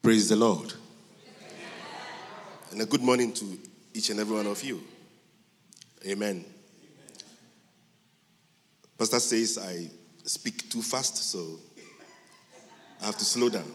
Praise the Lord. And a good morning to each and every one of you. Amen. Pastor says I speak too fast, so I have to slow down.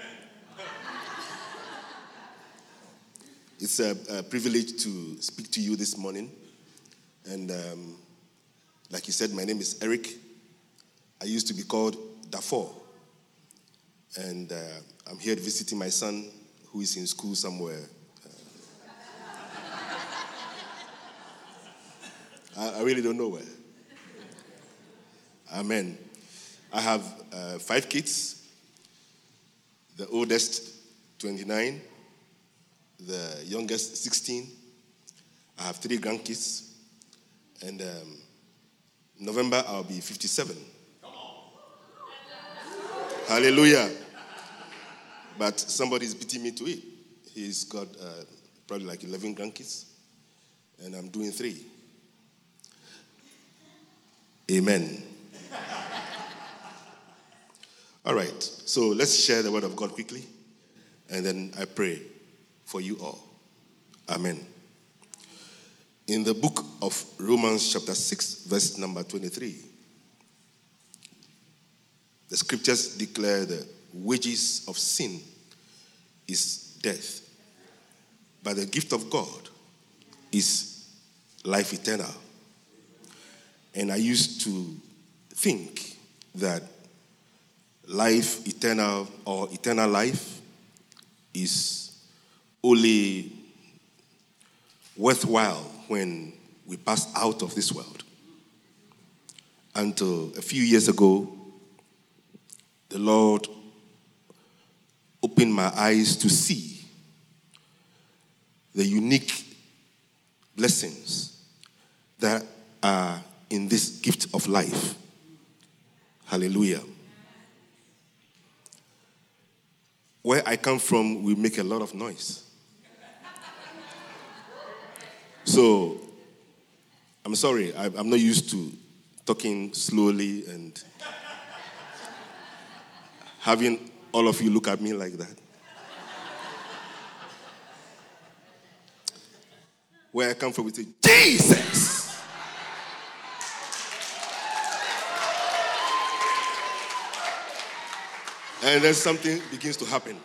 It's a privilege to speak to you this morning. And like you said, my name is Eric. I used to be called Dafor. And I'm here visiting my son who is in school somewhere. I really don't know where. Amen. I have 5 kids. The oldest, 29. The youngest, 16. I have 3 grandkids. And November, I'll be 57. Hallelujah. But somebody's beating me to it. He's got probably like 11 grandkids. And I'm doing 3. Amen. All right. So let's share the word of God quickly. And then I pray for you all. Amen. In the book of Romans chapter 6, verse number 23, the scriptures declare the wages of sin is death, but the gift of God is life eternal. And I used to think that life eternal or eternal life is only worthwhile when we pass out of this world. Until a few years ago, the Lord opened my eyes to see the unique blessings that are in this gift of life. Hallelujah. Where I come from, we make a lot of noise. So, I'm sorry, I'm not used to talking slowly and having all of you look at me like that. Where I come from, we say, Jesus! And then something begins to happen.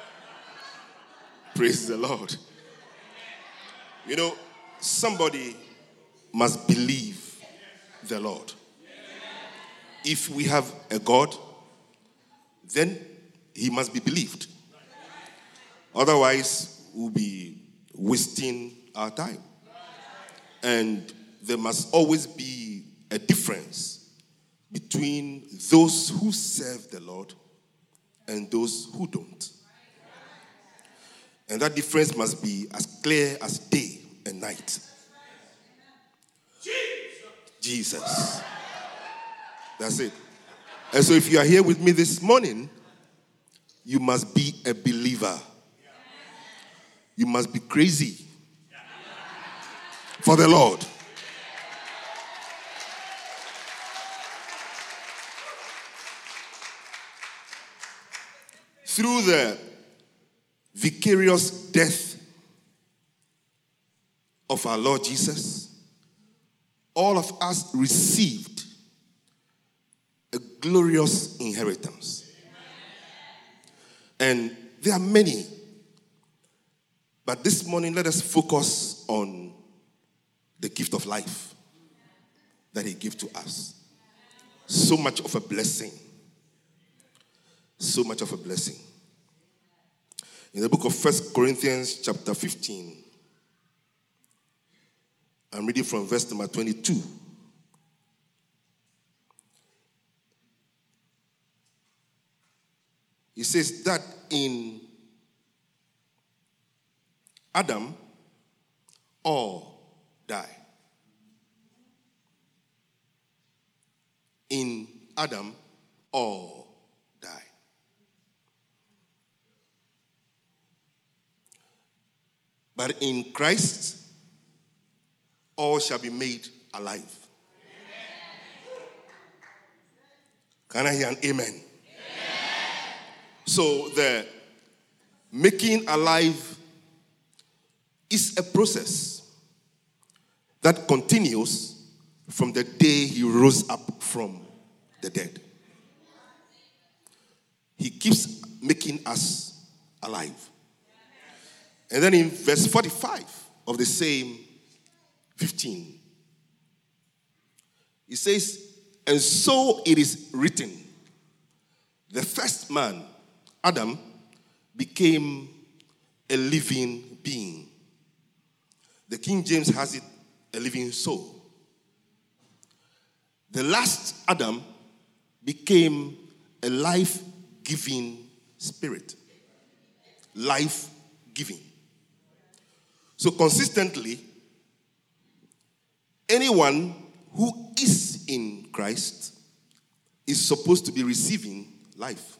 Praise the Lord. You know, somebody must believe the Lord. If we have a God, then he must be believed. Otherwise, we'll be wasting our time. And there must always be a difference between those who serve the Lord and those who don't. And that difference must be as clear as day and night. Jesus. That's it. And so if you are here with me this morning, you must be a believer. You must be crazy for the Lord. Through the vicarious death of our Lord Jesus, all of us received a glorious inheritance. And there are many. But this morning, let us focus on the gift of life that he gave to us. So much of a blessing. So much of a blessing. In the book of 1 Corinthians chapter 15, I'm reading from verse number 22. He says that in Adam, all die. In Adam, all die. But in Christ, all shall be made alive. Can I hear an amen? So the Making alive is a process that continues from the day he rose up from the dead. He keeps making us alive. And then in verse 45 of the same 15, it says, and so it is written, the first man, Adam, became a living being. The King James has it, a living soul. The last Adam became a life-giving spirit. Life-giving. So consistently, anyone who is in Christ is supposed to be receiving life.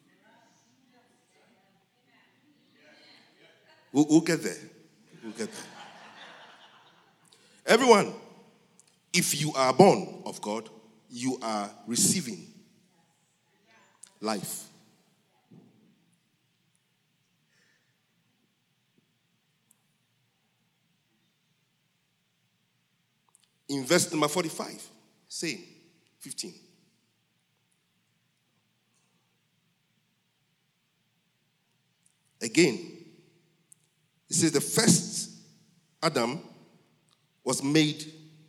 We'll get there. We'll get there. Everyone, if you are born of God, you are receiving life. In verse number 45, same, 15. Again, it says the first Adam was made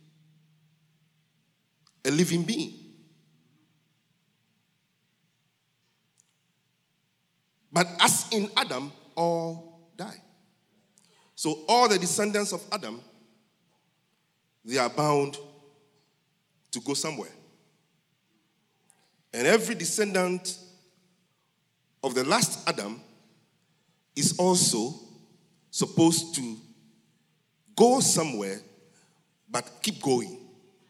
a living being. But as in Adam, all die. So all the descendants of Adam, they are bound to go somewhere. And every descendant of the last Adam is also supposed to go somewhere, but keep going.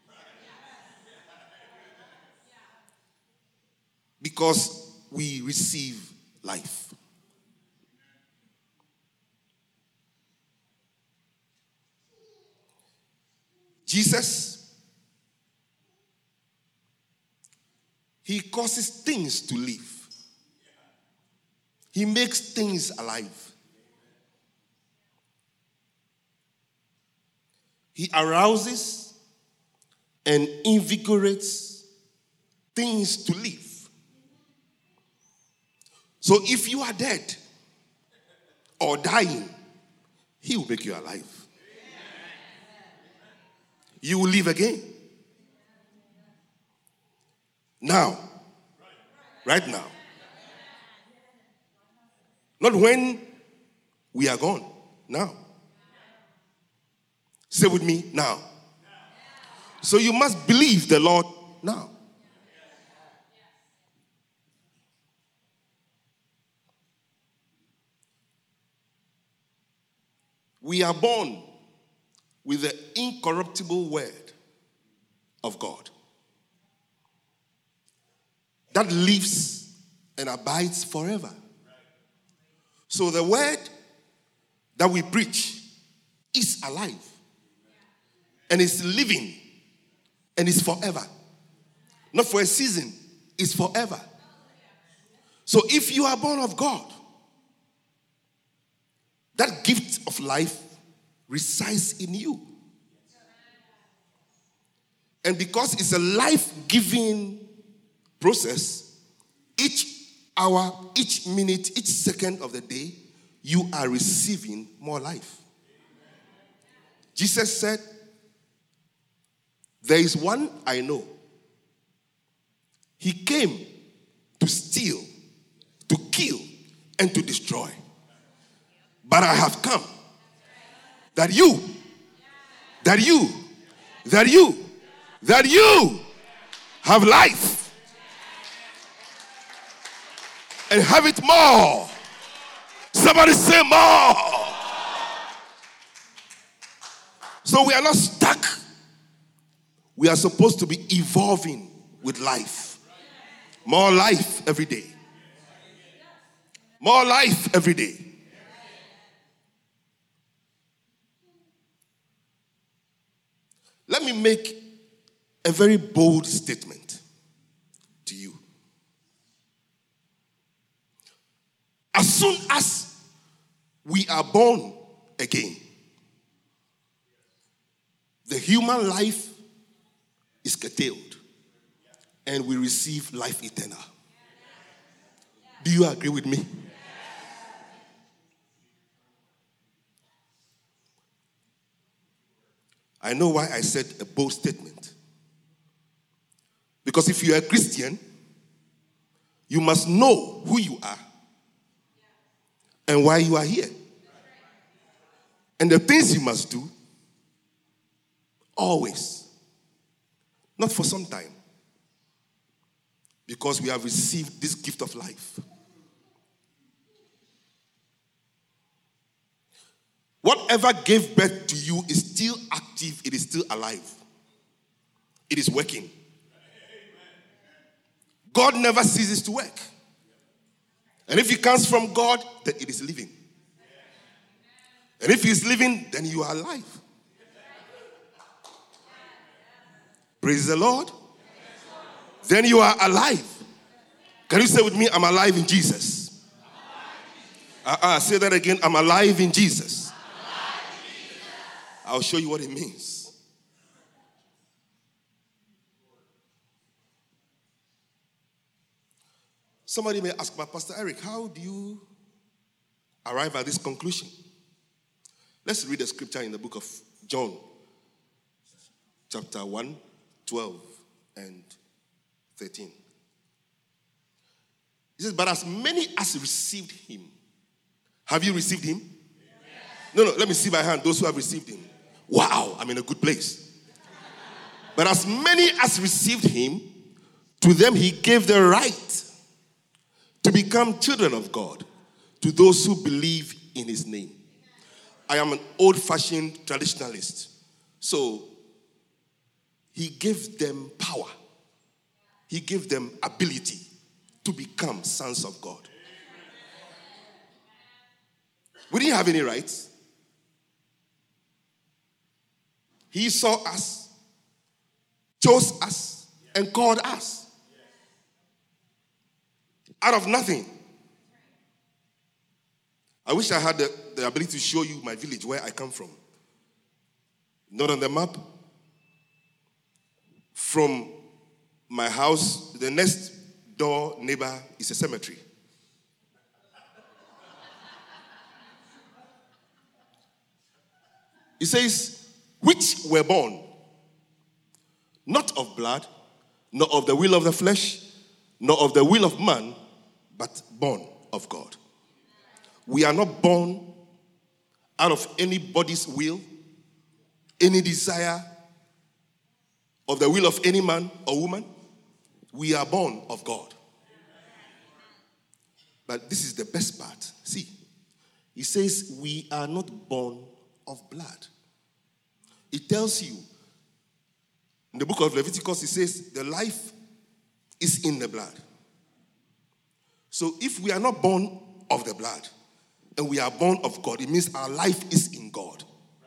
Because we receive life. Jesus, he causes things to live. He makes things alive. He arouses and invigorates things to live. So if you are dead or dying, he will make you alive. You will live again. Now. Right now. Not when we are gone. Now. Say with me, now. So you must believe the Lord now. We are born with the incorruptible word of God that lives and abides forever. So the word that we preach is alive and is living and is forever. Not for a season, it's forever. So if you are born of God, that gift of life resides in you. And because it's a life-giving process, each hour, each minute, each second of the day, you are receiving more life. Jesus said, there is one I know. He came to steal, to kill, and to destroy. But I have come that you have life and have it more. Somebody say more. So we are not stuck. We are supposed to be evolving with life. More life every day. More life every day. Let me make a very bold statement to you. As soon as we are born again. The human life is curtailed, and we receive life eternal. Do you agree with me? I know why I said a bold statement. Because if you are a Christian, you must know who you are and why you are here. And the things you must do, always. Not for some time. Because we have received this gift of life. Whatever gave birth to you is still active. It is still alive. It is working. God never ceases to work. And if it comes from God, then it is living. And if it's living, then you are alive. Praise the Lord. Then you are alive. Can you say with me, I'm alive in Jesus? Say that again, I'm alive in Jesus. I'll show you what it means. Somebody may ask, but Pastor Eric, how do you arrive at this conclusion? Let's read the scripture in the book of John, chapter 1, 12 and 13. He says, but as many as received him. Have you received him? Yes. No, let me see by hand those who have received him. Wow, I'm in a good place. But as many as received him, to them he gave the right to become children of God, to those who believe in his name. I am an old-fashioned traditionalist. So, he gave them power. He gave them ability to become sons of God. We didn't have any rights. He saw us, chose us, and called us. Out of nothing. I wish I had the ability to show you my village, where I come from. Not on the map. From my house, the next door neighbor is a cemetery. It says, which were born, not of blood, nor of the will of the flesh, nor of the will of man, but born of God. We are not born out of anybody's will, any desire of the will of any man or woman. We are born of God. But this is the best part. See, he says we are not born of blood. It tells you, in the book of Leviticus, it says the life is in the blood. So if we are not born of the blood and we are born of God, it means our life is in God.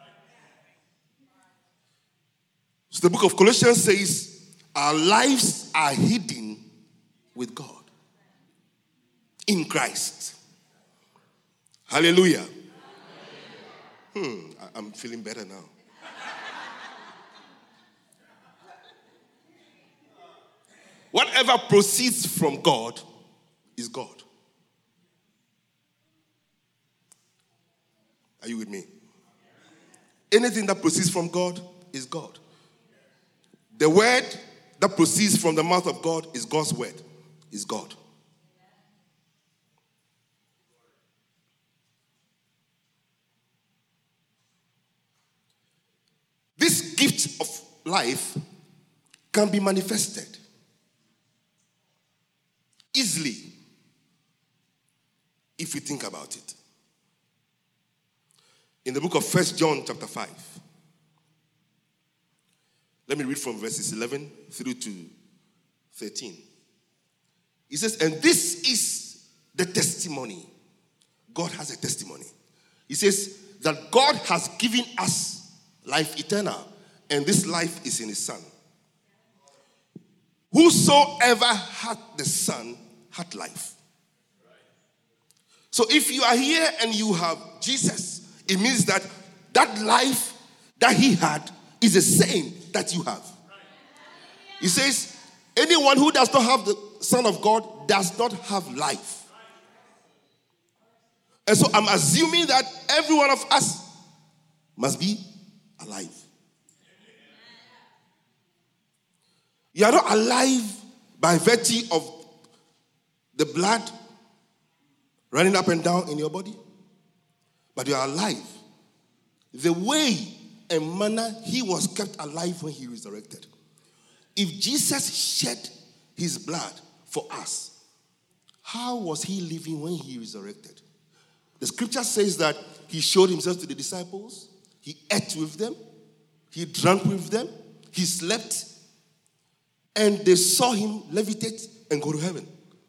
So the book of Colossians says our lives are hidden with God in Christ. Hallelujah. I'm feeling better now. Whatever proceeds from God is God. Are you with me? Anything that proceeds from God is God. The word that proceeds from the mouth of God is God's word, is God. This gift of life can be manifested easily if you think about it. In the book of 1 John chapter 5, let me read from verses 11 through to 13. He says, and this is the testimony. God has a testimony. He says that God has given us life eternal, and this life is in his Son. Whosoever had the Son had life. So if you are here and you have Jesus, it means that that life that he had is the same that you have. He says, anyone who does not have the Son of God does not have life. And so I'm assuming that every one of us must be alive. You are not alive by virtue of the blood running up and down in your body, but you are alive the way and manner he was kept alive when he resurrected. If Jesus shed his blood for us, how was he living when he resurrected? The scripture says that he showed himself to the disciples, he ate with them, he drank with them, he slept, and they saw him levitate and go to heaven.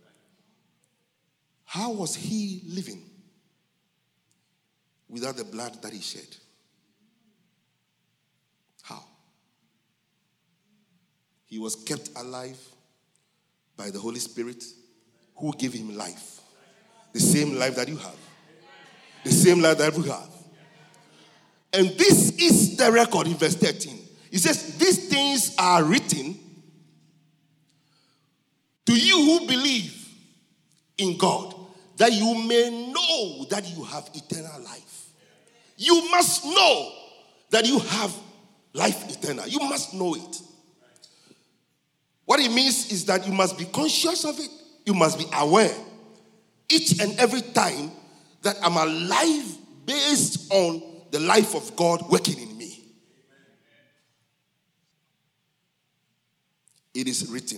How was he living without the blood that he shed? How? He was kept alive by the Holy Spirit who gave him life. The same life that you have. The same life that you have. And this is the record in verse 13. It says, these things are written to you who believe in God, that you may know that you have eternal life. You must know that you have life eternal. You must know it. What it means is that you must be conscious of it. You must be aware each and every time that I'm alive based on the life of God working in me. It is written.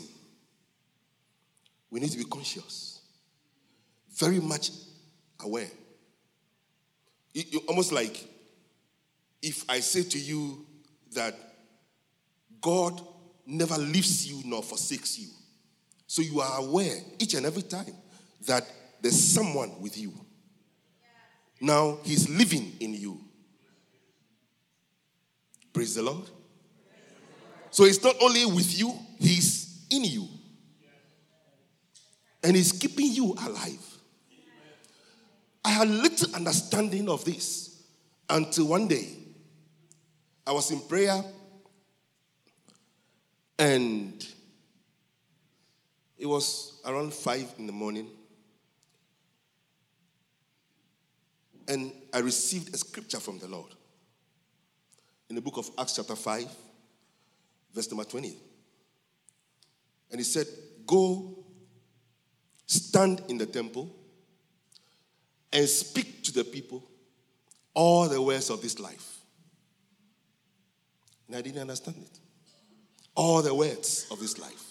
We need to be conscious. Very much aware. Almost like if I say to you that God never leaves you nor forsakes you. So you are aware each and every time that there's someone with you. Now he's living in you. Praise the Lord. So it's not only with you, he's in you. And he's keeping you alive. I had little understanding of this until one day I was in prayer and it was around 5 in the morning. And I received a scripture from the Lord in the book of Acts chapter 5, verse number 20. And he said, go stand in the temple and speak to the people all the words of this life. And I didn't understand it. All the words of this life.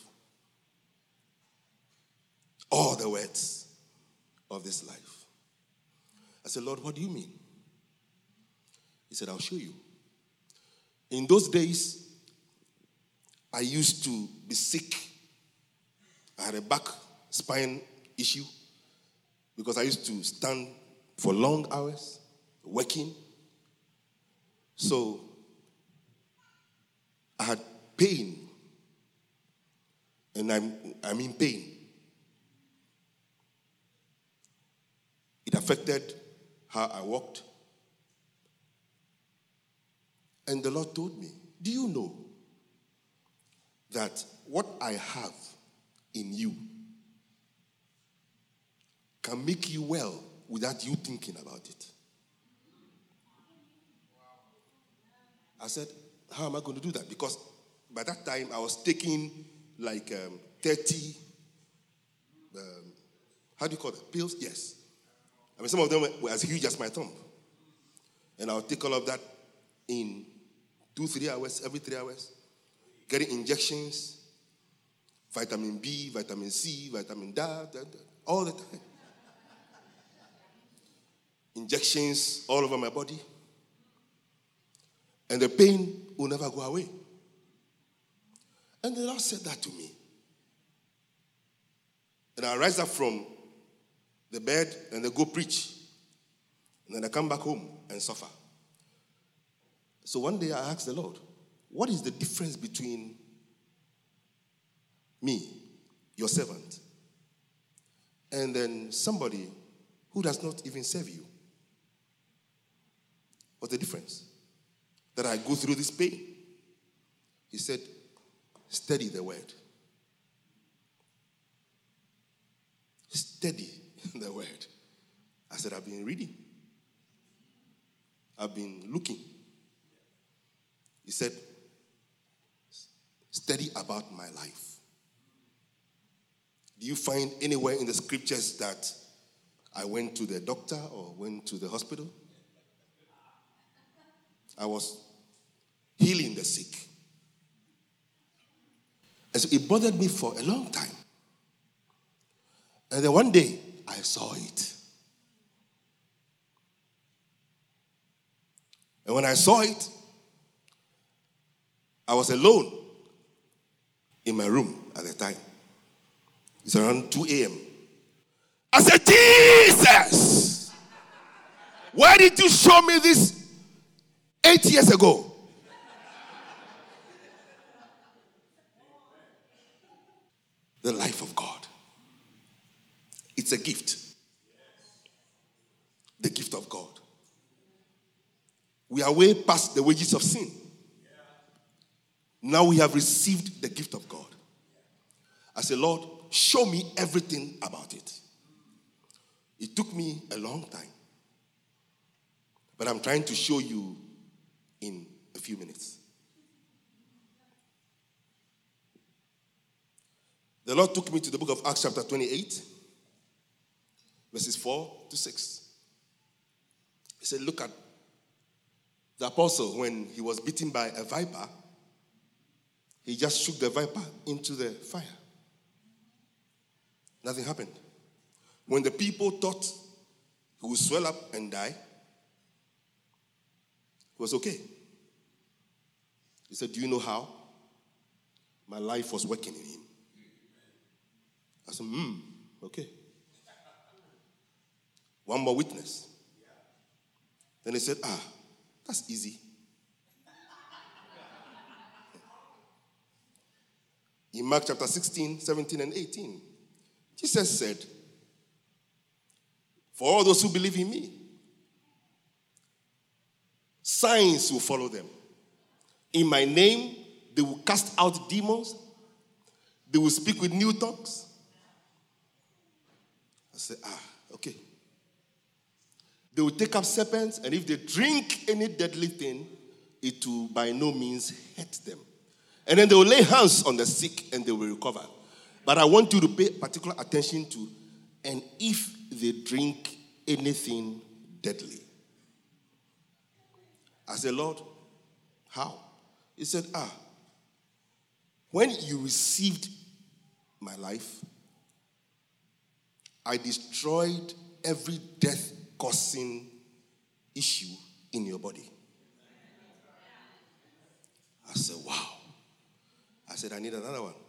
All the words of this life. I said, Lord, what do you mean? He said, I'll show you. In those days, I used to be sick. I had a back spine issue because I used to stand for long hours working. So I had pain, and I'm in pain. It affected how I walked. And the Lord told me, do you know that what I have in you can make you well without you thinking about it? I said, how am I going to do that? Because by that time I was taking like 30, how do you call it? Pills? Yes. I mean, some of them were as huge as my thumb. And I would take all of that in 2-3 hours, every 3 hours. Getting injections, vitamin B, vitamin C, vitamin D, all the time. Injections all over my body. And the pain will never go away. And the Lord said that to me. And I rise up from the bed and they go preach. And then I come back home and suffer. So one day I asked the Lord, what is the difference between me, your servant, and then somebody who does not even serve you. What's the difference? That I go through this pain. He said, study the word. Study the word. I said, I've been reading. I've been looking. He said, study about my life. Do you find anywhere in the scriptures that I went to the doctor or went to the hospital? I was healing the sick. And so it bothered me for a long time. And then one day, I saw it. And when I saw it, I was alone in my room at the time. It's around 2 a.m. I said, Jesus! Why did you show me this 8 years ago? The life of God. It's a gift. The gift of God. We are way past the wages of sin. Now we have received the gift of God. I said, Lord, show me everything about it. It took me a long time. But I'm trying to show you in a few minutes. The Lord took me to the book of Acts chapter 28, verses 4 to 6. He said, look at the apostle when he was bitten by a viper. He just shook the viper into the fire. Nothing happened. When the people thought he would swell up and die, it was okay. He said, do you know how? My life was working in him. I said, okay. One more witness. Then he said, that's easy. In Mark chapter 16, 17, and 18, Jesus said, for all those who believe in me, signs will follow them. In my name, they will cast out demons. They will speak with new tongues. I said, okay. They will take up serpents, and if they drink any deadly thing, it will by no means hurt them. And then they will lay hands on the sick, and they will recover. But I want you to pay particular attention to, and if they drink anything deadly. I said, Lord, how? He said, when you received my life, I destroyed every death-causing issue in your body. I said, wow. I said, I need another one.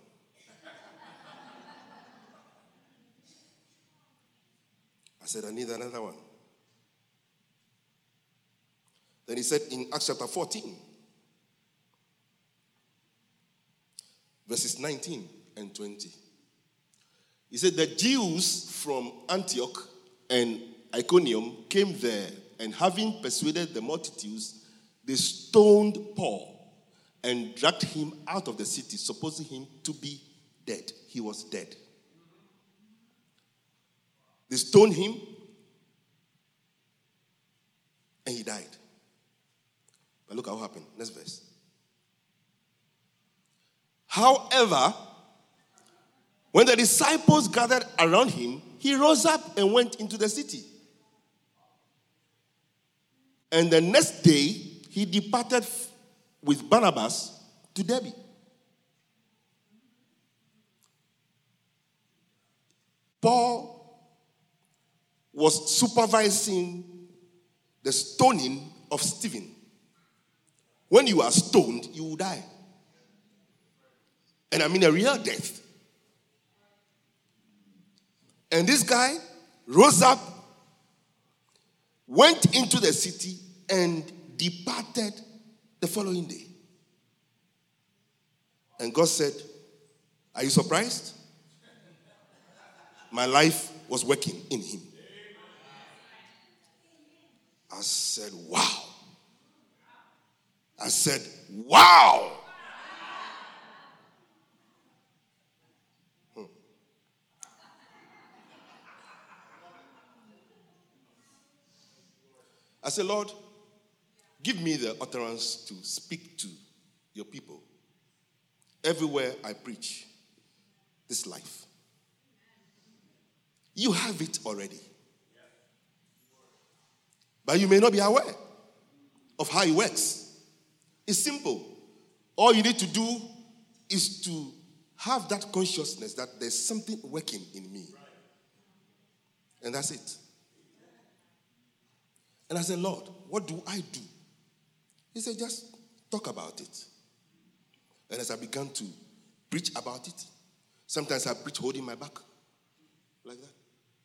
I said, I need another one. Then he said in Acts chapter 14, verses 19 and 20. He said, the Jews from Antioch and Iconium came there, and having persuaded the multitudes, they stoned Paul and dragged him out of the city, supposing him to be dead. He was dead. They stoned him, and he died. But look at what happened. Next verse. However, when the disciples gathered around him, he rose up and went into the city. And the next day, he departed with Barnabas to Derbe. Paul was supervising the stoning of Stephen. When you are stoned, you will die. And I mean a real death. And this guy rose up, went into the city, and departed the following day. And God said, are you surprised? My life was working in him. said, wow. I said, wow. I said, Lord, give me the utterance to speak to your people everywhere I preach this life. You have it already. But you may not be aware of how it works. It's simple. All you need to do is to have that consciousness that there's something working in me. And that's it. And I said, Lord, what do I do? He said, just talk about it. And as I began to preach about it, sometimes I preach holding my back, like that.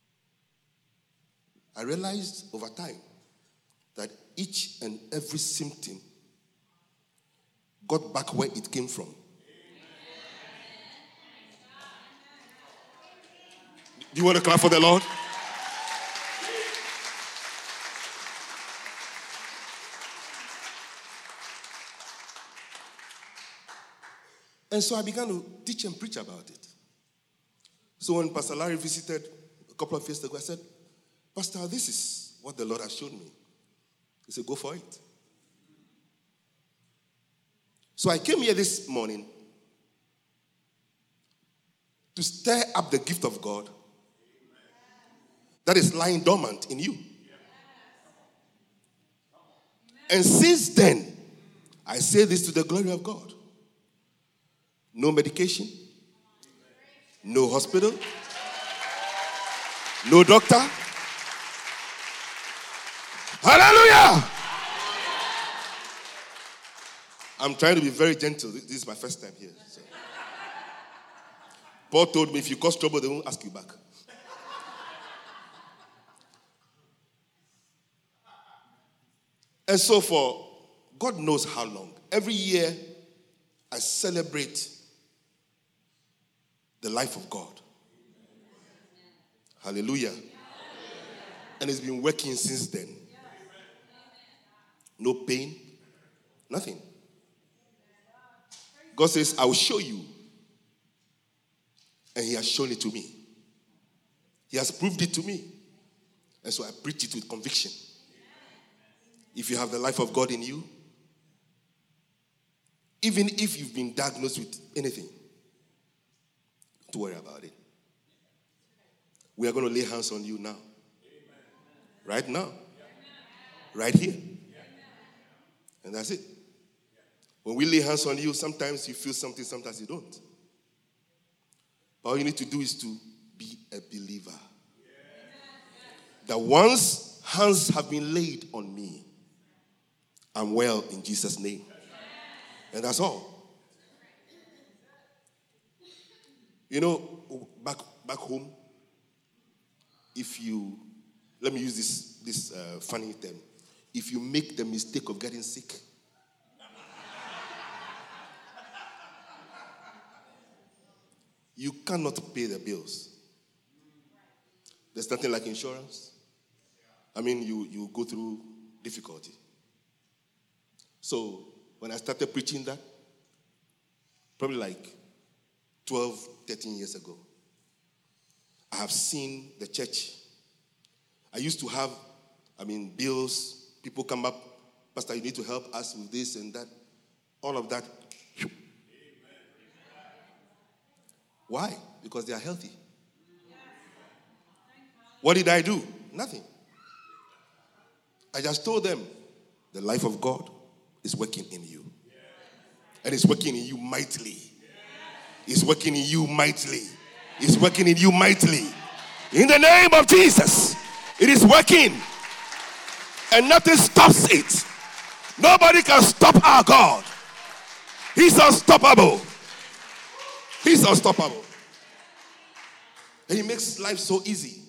I realized over time that each and every symptom got back where it came from. Do you want to clap for the Lord? And so I began to teach and preach about it. So when Pastor Larry visited a couple of years ago, I said, Pastor, this is what the Lord has shown me. He said, go for it. So I came here this morning to stir up the gift of God that is lying dormant in you. And since then, I say this to the glory of God. No medication, no hospital, no doctor. Hallelujah! I'm trying to be very gentle. This is my first time here. So. Paul told me if you cause trouble, they won't ask you back. And so for God knows how long, every year I celebrate the life of God. Hallelujah. And it's been working since then. No pain, nothing. God says, I will show you. And he has shown it to me. He has proved it to me. And so I preach it with conviction. If you have the life of God in you, even if you've been diagnosed with anything, don't worry about it. We are going to lay hands on you now. Right now. Right here. And that's it. When we lay hands on you, sometimes you feel something, sometimes you don't. But all you need to do is to be a believer. That once hands have been laid on me, I'm well in Jesus' name. And that's all. You know, back home, if you, let me use this funny term. If you make the mistake of getting sick, you cannot pay the bills. There's nothing like insurance. I mean, you go through difficulty. So when I started preaching that, probably like 12, 13 years ago, I have seen the church. I used to have, bills. People come up, Pastor, you need to help us with this and that. All of that. Why? Because they are healthy. What did I do? Nothing. I just told them, the life of God is working in you. And it's working in you mightily. It's working in you mightily. It's working in you mightily. In the name of Jesus, it is working. And nothing stops it. Nobody can stop our God. He's unstoppable. He's unstoppable. And he makes life so easy.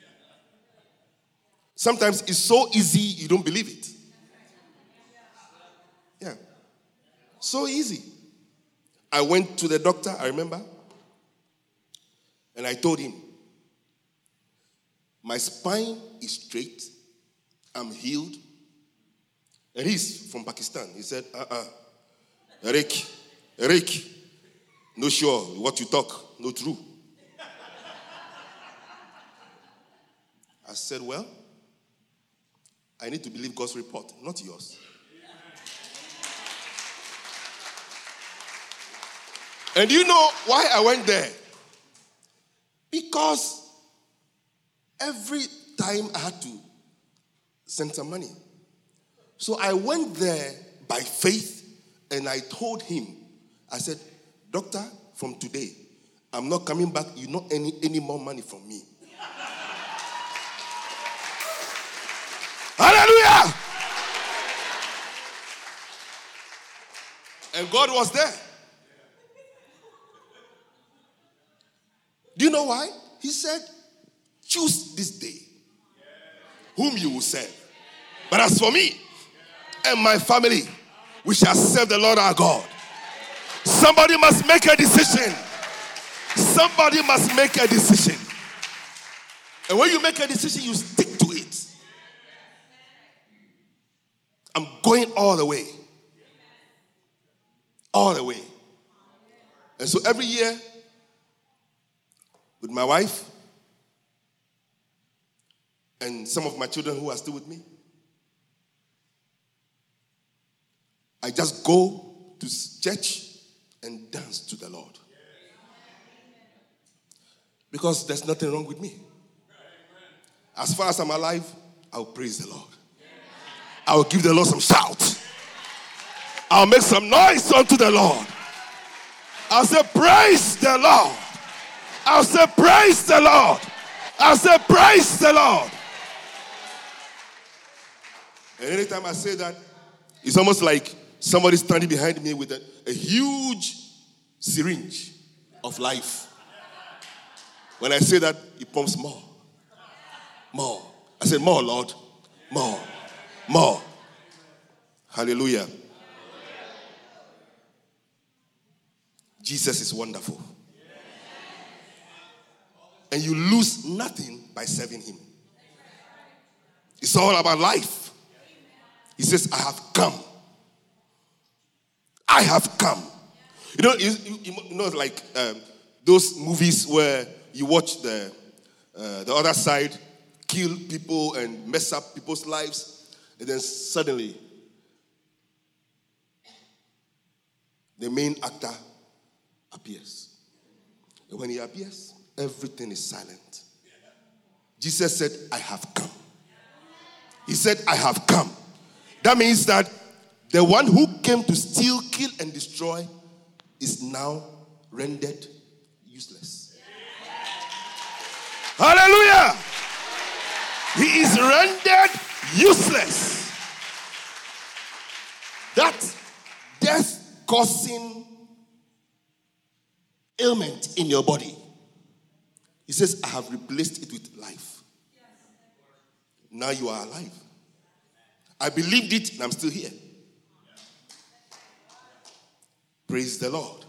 Sometimes it's so easy you don't believe it. Yeah. So easy. I went to the doctor, I remember, and I told him, my spine is straight, I'm healed, And he's from Pakistan. He said, Eric, no sure what you talk, no true. I said, well, I need to believe God's report, not yours. And you know why I went there? Because every time I had to send some money. So I went there by faith and I told him, I said, doctor, from today, I'm not coming back. You don't any more money from me. Hallelujah! And God was there. Do you know why? He said, choose this day whom you will serve. But as for me and my family, we shall serve the Lord our God. Somebody must make a decision. Somebody must make a decision. And when you make a decision, you stick to it. I'm going all the way. All the way. And so every year, with my wife and some of my children who are still with me, I just go to church and dance to the Lord. Because there's nothing wrong with me. As far as I'm alive, I'll praise the Lord. I'll give the Lord some shout. I'll make some noise unto the Lord. I'll say, praise the Lord. I'll say, praise the Lord. I'll say, praise the Lord. And anytime I say that, it's almost like somebody standing behind me with a huge syringe of life. When I say that, it pumps more. More. I said, more, Lord. More. More. Hallelujah. Jesus is wonderful. And you lose nothing by serving him. It's all about life. He says, I have come. I have come. You know, like those movies where you watch the other side kill people and mess up people's lives, and then suddenly the main actor appears. And when he appears, everything is silent. Jesus said, I have come. He said, I have come. That means that the one who came to steal, kill, and destroy is now rendered useless. Hallelujah! He is rendered useless. That death-causing ailment in your body, he says, I have replaced it with life. Now you are alive. I believed it and I'm still here. Praise the Lord.